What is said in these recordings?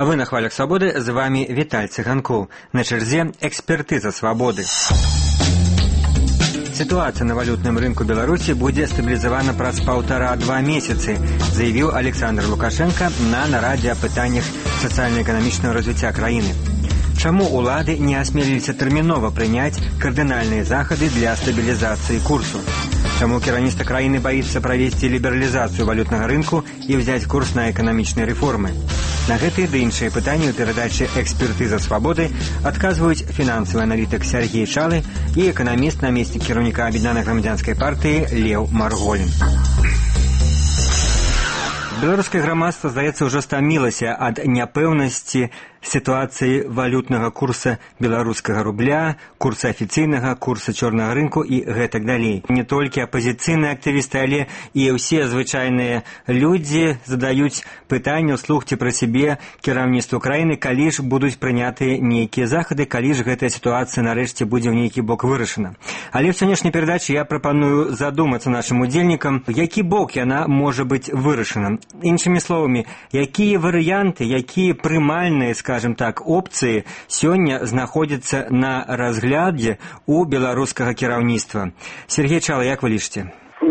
Вы на хвалях свабоды, з вами Віталь Цыганкоў. На чарзе экспертыза свабоды. Ситуация на валютном рынку Беларуси будет стабилизована праз 1,5-2 месяцы, заявил Александр Лукашенко на нараде о пытаниях социально-экономичного развития краины. Чаму улады не асмеліліся тэрмінова прыняць кардынальныя захады для стабілізацыі курсу? Чаму кіраўніцтва краіны баіцца правесці лібералізацыю валютнага рынку і взяць курс на эканамічныя рэформы? На гэтыя ды іншыя пытанні ў перадачы «Экспертыза свабоды» адказваюць фінансавы аналітык Сергей Чалы і эканаміст, намеснік кіраўніка Аб'яднанай грамадзянскай партыі Леў Марголін. Беларускае грамадства, здаецца, ўжо стамілася ад няпэўнасці сітуацыі валютнага курса беларускага рубля, курса афіцыйнага, курса чорнага рынку і гэтак далей. Не толькі апазіцыйныя актывісты, але і ўсе звычайныя людзі задаюць пытанне ўслух ці пра сябе кіраўніцтву краіны, калі ж будуць прынятыя нейкія захады, калі ж гэтая сітуацыя нарэшце будзе ў нейкі бок вырашана. Але ў сённяшняй перадачы я прапаную задумацца нашым удзельнікам, які бок яна можа быць вырашана. Іншымі словамі, якія варыянты, якія прымальныя, скажем так, опции сегодня знаходятся на разгляде у белорусского кіраўніцтва. Сергей Чалы, як вы лічыце?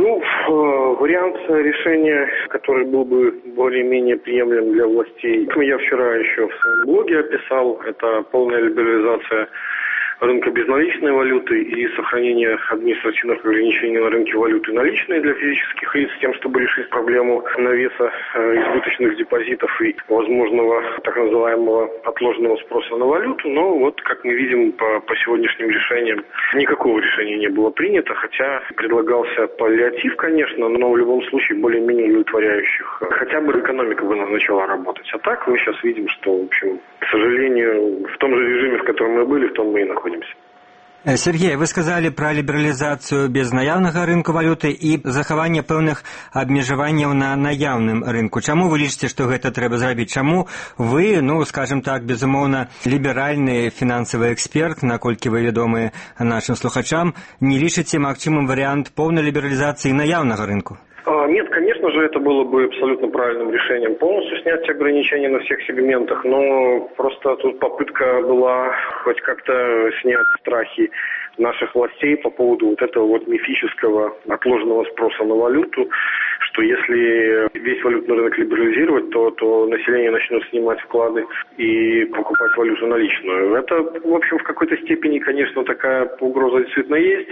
Вариант решения, который был бы более-менее приемлем для властей, я вчера еще в своем блоге описал, это полная либерализация рынка безналичной валюты и сохранение административных ограничений на рынке валюты наличной для физических лиц, с тем, чтобы решить проблему навеса избыточных депозитов и возможного так называемого отложенного спроса на валюту. Но вот, как мы видим по сегодняшним решениям, никакого решения не было принято, хотя предлагался паллиатив, конечно, но в любом случае более-менее удовлетворяющих. Хотя бы экономика бы начала работать. А так мы сейчас видим, что, в общем, к сожалению, в том же режиме, в котором мы были, в том мы и находимся. Сергей, вы сказали про лібералізацыю без наяўнага рынку валюты і захаванне пэўных абмежаванняў на наяўным рынку. Чаму вы лічыце, што гэта трэба зрабіць? Чаму вы, скажем так, безумоўна, ліберальны фінансавы эксперт, наколькі вы вядомы нашим слухачам, не лічыце магчымым варыянт поўнай лібералізацыі наяўнага рынку? Нет, конечно же, это было бы абсолютно правильным решением полностью снять ограничения на всех сегментах, но просто тут попытка была хоть как-то снять страхи наших властей по поводу вот этого вот мифического отложенного спроса на валюту, что если весь валютный рынок либерализировать, то население начнет снимать вклады и покупать валюту наличную. Это, в общем, в какой-то степени, конечно, такая угроза действительно есть.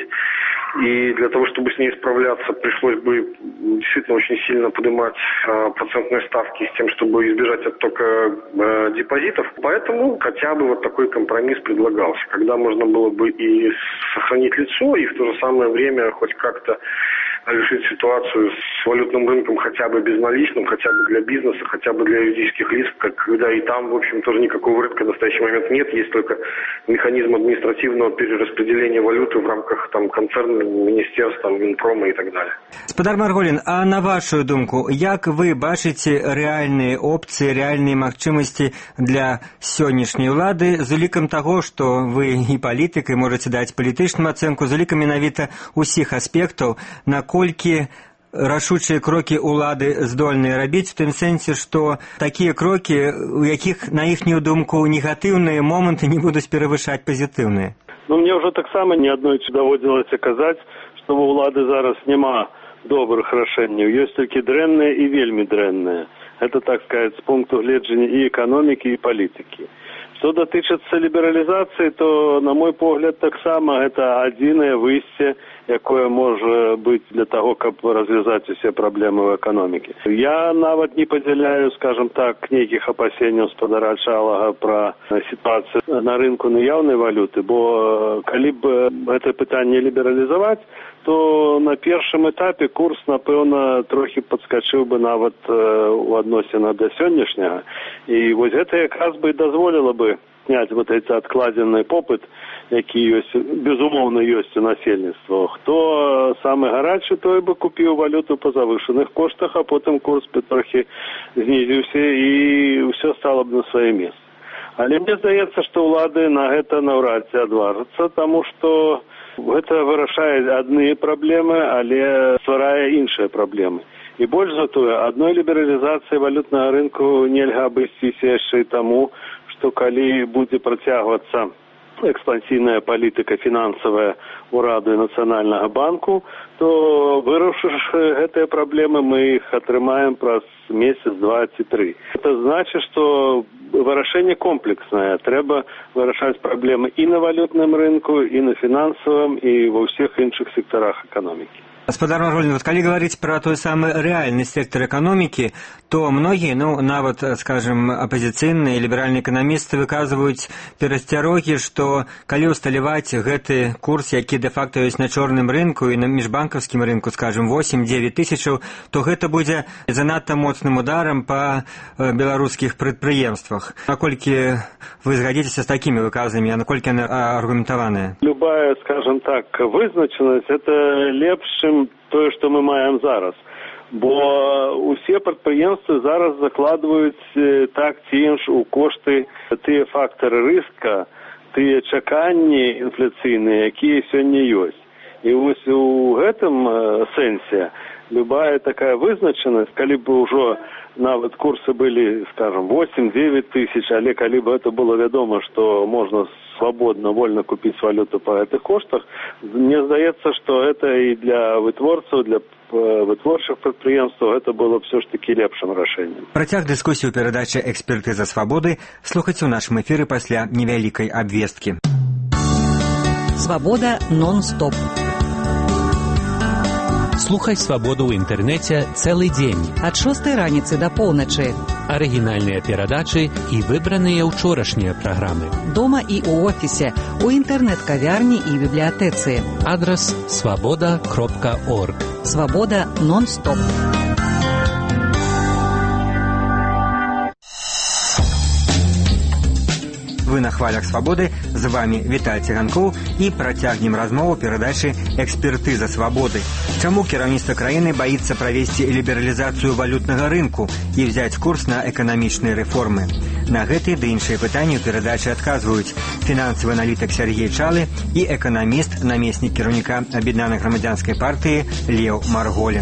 И для того, чтобы с ней справляться, пришлось бы действительно очень сильно поднимать процентные ставки с тем, чтобы избежать оттока депозитов. Поэтому хотя бы вот такой компромисс предлагался, когда можно было бы и сохранить лицо, и в то же самое время хоть как-то решить ситуацию с валютным рынком хотя бы безналичным, хотя бы для бизнеса, хотя бы для юридических лиц, когда и там, в общем, тоже никакого рынка в настоящий момент нет, есть только механизм административного перераспределения валюты в рамках там концерна, министерств, Минпрома и так далее. Спадар Марголін, а на вашу думку, як вы бачыце рэальныя опцыі, рэальныя магчымасці для сённяшняй улады з улікам таго, што вы і палітык, і можаце даць палітычную ацэнку, з улікам менавіта ўсіх аспектаў, наколькі рашучыя крокі улады здольныя рабіць, у тым сэнсе, што такія крокі, у якіх, на іхнюю думку, негатыўныя моманты не будуць перавышаць пазітыўныя? Мне ўжо таксама не аднойчы даводзілася казаць, што ва ўлады зараз няма добрых рашэнняў, ёсць толькі дрэнныя і вельмі дрэнныя. Это, так сказать, з пункту гледжання і эканомікі, і палітыкі. Што датычыцца лібералізацыі, то, на мой погляд, таксама гэта адзінае выйсце, якое можа быць для таго, каб развязаць усе праблемы ў эканомікі. Я нават не падзяляю, скажем так, нейкіх апасенняў спадара Чалага пра сітуацыю на рынку наяўнай валюты, бо калі б гэта пытанне лібералізаваць, то на першым этапе курс, напэўна, трохі падскачыў бы нават у адносінах да сённяшняга. І вось гэта якраз бы дазволіла бы снять вот эти откладенный попыт, які ёсць, безумоўна, ёсць у насельніцтва. Хто самы гарачы, той бы купіў валюту па завышаных коштах, а потым курс бы трохі знізіўся і ўсё стало б на сваё месца. Але мне здаецца, што ўлады на гэта наўрад ці адважацца, таму што гэта вырашае адныя праблемы, але стварае іншыя праблемы. І больш за тое, адной лібералізацыі валютнага рынку нельга абысціся яшчэ і таму, што калі будзе працягвацца экспансійная палітыка фінансавая ўраду і Нацыянальнага банку, то вырашыўшы гэтыя праблемы, мы іх атрымаем праз месяц, два ці тры. Это значит, што вырашэнне комплекснае. Трэба вырашаць праблемы і на валютным рынку, і на фінансавым, і ва ўсіх іншых сектарах эканомікі. Господар Марголін, вот калі говорить про той самый реальный сектор экономики, то многие, нават, скажем, оппозиционные либеральные экономисты выказывают перасцярогі, что калі усталяваць гэты курс, які де-факто ёсць на чорным рынку і на міжбанкаўскім рынку, скажем, 8-9 тысячаў, то гэта будзе занадта моцным ударом по беларускіх прадпрыемствах. Наколькі вы згадзіцеся з такімі выказамі, а наколькі яны аргументаваныя? Любая, скажем так, вызначанасць – это лепш, чым тое, што мы маем зараз. Бо усе прадпрыемствы зараз закладваюць так ці інш у кошты тыя фактары рыска, тыя чаканні інфляцыйныя, якія сёння ёсць. І вось у гэтым сэнсе любая такая вызначанасць, калі б ужо нават курсы былі, скажем, 8-9 тысяч, але калі б это было вядома, што можна свободно, вольно купіць валюту па гэтых коштах, мне здаецца, што это і для вытворцаў, для вытворчых прадпрыемстваў это было б все ж таки лепшым рашэннем. Працяг дыскусіі ў перадачы «Экспертыза свабоды» слухайце ў нашым эфіры пасля невялікай абвесткі. Свабода нон-стоп. Слухай «Свабоду» ў інтэрнэце цэлы дзень. Ад 6 раніцы да поўначы. Арыгінальныя перадачы і выбраныя ўчорашнія праграмы. Дома і ў офісе, у інтэрнэт-кавярні і бібліятэцы. Адрас свабода.орг. Свабода нон-стоп. Вы на хвалях свабоды, з вами Віталь Ціганкоў і працягнем размову перадачы «Экспертыза свабоды». Чаму кіраўніцтва краіны баіцца правесці лібералізацыю валютнага рынку і взяць курс на эканамічныя рэформы? На гэтыя ды іншыя пытанні ў перадачы адказваюць фінансавы аналітык Сергей Чалы і эканаміст, намеснік кіраўніка Аб'яднанай грамадзянскай партыі Леў Марголін.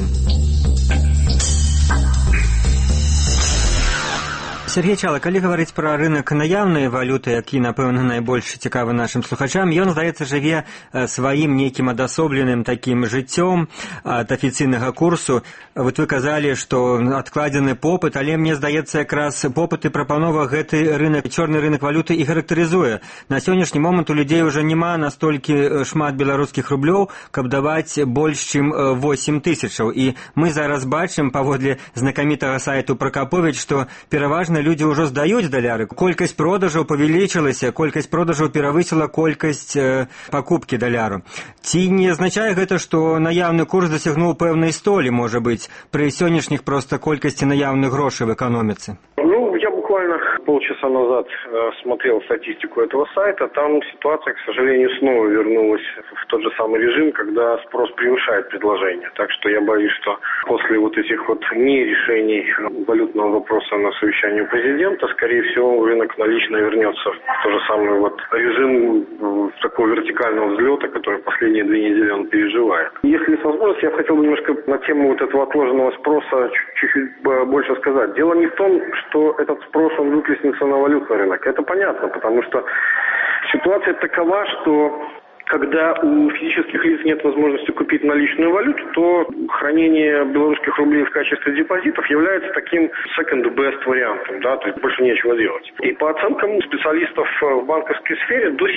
Сергей Чала, калі гаварыць пра рынок наяўнай валюты, які, напэўна, найбольш цікавы нашым слухачам, ён, здаецца, жыве сваім нейкім адасобленым такім жыццём ад афіцыйнага курсу. Вот вы казалі, што адкладзены попыт, але мне здаецца, якраз попыт і прапанова гэты рынок, чорны рынок валюты і характарызуе. На сённяшні момант у людзей ужо няма настолькі шмат беларускіх рублёў, каб даваць больш чым 8 тысячаў. І мы зараз бачым, паводле знакамітага сайту Пракаповіч, што пераважна люди ўжо здаюць даляры. Колькасць продажаў павялічылася, колькасць продажаў перавысіла колькасць пакупкі даляру. Ці не азначае гэта, што наяўны курс дасягнуў пэўнай столі, можа быць, пры сённяшніх проста колькасці наяўных грошай в экономице? Я буквально полчаса назад смотрел статистику этого сайта. Там ситуация, к сожалению, снова вернулась в тот же самый режим, когда спрос превышает предложение. Так что я боюсь, что после вот этих вот нерешений валютного вопроса на совещании у президента, скорее всего, рынок наличный вернется в тот же самый вот режим такого вертикального взлета, который последние 2 недели он переживает. Если есть возможность, я хотел бы немножко на тему вот этого отложенного спроса чуть-чуть больше сказать. Дело не в том, что этот спрос он выплеснется на валютный рынок. Это понятно, потому что ситуация такова, что когда у физических лиц нет возможности купить наличную валюту, то хранение белорусских рублей в качестве депозитов является таким second best вариантом, да, то есть больше нечего делать. И по оценкам специалистов в банковской сфере, до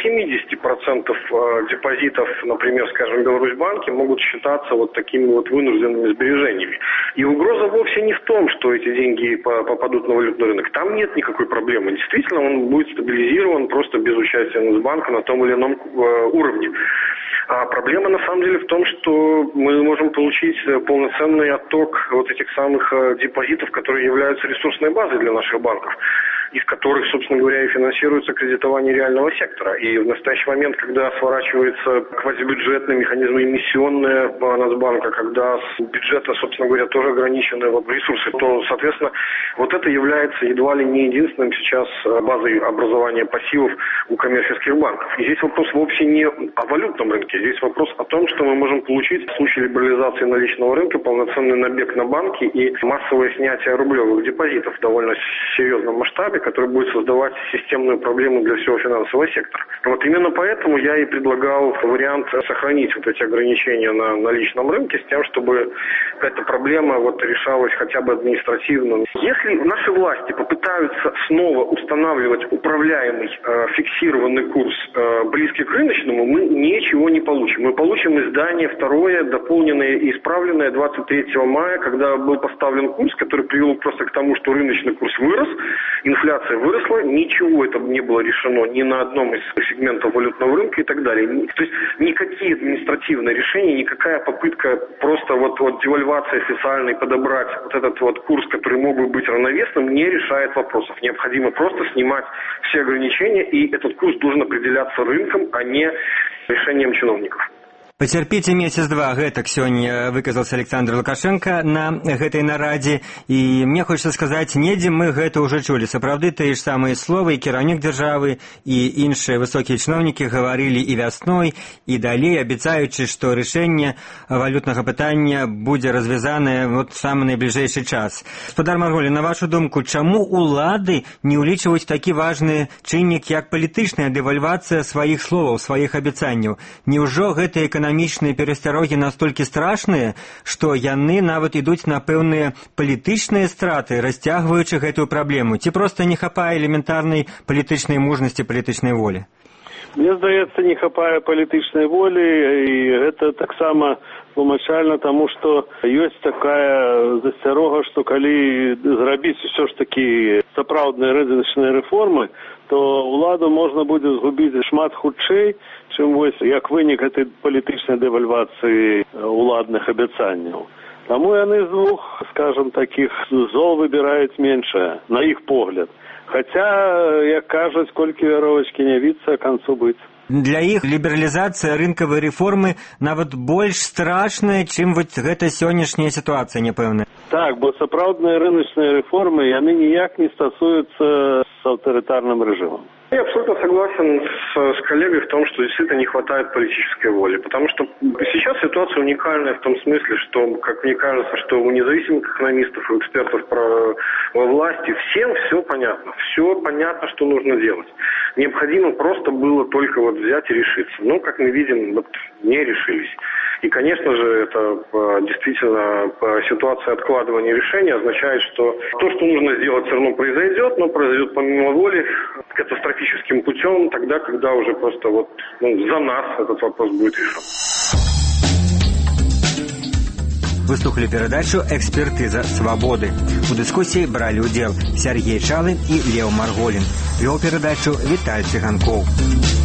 70% депозитов, например, скажем, в Беларусьбанке, могут считаться вот такими вот вынужденными сбережениями. И угроза вовсе не в том, что эти деньги попадут на валютный рынок. Там нет никакой проблемы. Действительно, он будет стабилизирован просто без участия Нацбанка на том или ином уровне. А проблема на самом деле в том, что мы можем получить полноценный отток вот этих самых депозитов, которые являются ресурсной базой для наших банков. из которых, собственно говоря, и финансируется кредитование реального сектора. И в настоящий момент, когда сворачивается квазибюджетный механизм эмиссионный Нацбанка, когда с бюджета, собственно говоря, тоже ограничены ресурсы, то, соответственно, вот это является едва ли не единственным сейчас базой образования пассивов у коммерческих банков. И здесь вопрос вовсе не о валютном рынке, здесь вопрос о том, что мы можем получить в случае либерализации наличного рынка полноценный набег на банки и массовое снятие рублевых депозитов в довольно серьезном масштабе, который будет создавать системную проблему для всего финансового сектора. Вот именно поэтому я и предлагал вариант сохранить вот эти ограничения на наличном рынке с тем, чтобы эта проблема вот решалась хотя бы административно. Если наши власти попытаются снова устанавливать управляемый фиксированный курс близкий к рыночному, мы ничего не получим. Мы получим издание второе, дополненное и исправленное 23 мая, когда был поставлен курс, который привел просто к тому, что рыночный курс вырос, инфляция выросла, ничего это не было решено ни на одном из сегментов валютного рынка и так далее. То есть никакие административные решения, никакая попытка просто вот девальвации официальной подобрать вот этот вот курс, который мог бы быть равновесным, не решает вопросов. Необходимо просто снимать все ограничения, и этот курс должен определяться рынком, а не решением чиновников. Пацярпіце месяц-два, гэтак сёння выказаўся Александр Лукашенко на гэтай нарадзе, і мне хочется сказаць, недзе мы гэта ўжо чулі. Сапраўды тыя ж самыя словы, і кіраўнік дзяржавы, і іншыя высокія чыноўнікі гаварылі і вясной, і далей, абяцаючы, што рашэнне валютнага пытання будзе развязанае вот самы найбліжэйшы час. Гаспадар Марголін, на вашу думку, чаму улады не ўлічваюць такі важны чыннік, як палітычная дэвальвацыя сваіх словаў, сваіх абяцанняў? Няўжо гэтыя эканамічныя перасцярогі настолькі страшныя, што яны нават ідуць на пэўныя палітычныя страты, расцягваючы гэтую праблему? Ці проста не хапае элементарнай палітычнай мужнасці, палітычнай волі? Мне здаецца, не хапае палітычнай волі, і гэта таксама тлумачальна таму, што ёсць такая засцярога, што калі зрабіць усё ж такі сапраўдныя рыночныя рэформы, то ўладу можна будзе згубіць шмат хутчэй, чым вось як вынік гэтай палітычнай дэвальвацыі уладных абяцанняў. Таму яны з двух, скажам, такіх зол выбіраюць меншае, на іх погляд. Хаця, як кажуць, колькі вяровачкі не віцца, а канцу быць. Для іх лібералізацыя рынкавай рэформы нават больш страшная, чым вот гэта сённяшняя сітуацыя, няпэўная. Так, бо сапраўдныя рыночныя рэформы, яны ніяк не стасуюцца з аўтарытарным рэжымам. Я абсолютно согласен с коллегой в том, что действительно не хватает политической воли, потому что сейчас ситуация уникальная в том смысле, что, как мне кажется, что у независимых экономистов и экспертов во власти всем все понятно, что нужно делать. Необходимо просто было только вот взять и решиться. Но, как мы видим, вот не решились. И, конечно же, это действительно ситуация откладывания решения означает, что то, что нужно сделать, все равно произойдет, но произойдет помимо воли, катастрофическим путем, тогда, когда уже просто вот за нас этот вопрос будет решен. Вы слухали передачу «Экспертиза свободы». У дискуссии брали удел Сергей Чалый и Лео Марголин. Вел передачу Виталий Цыганков.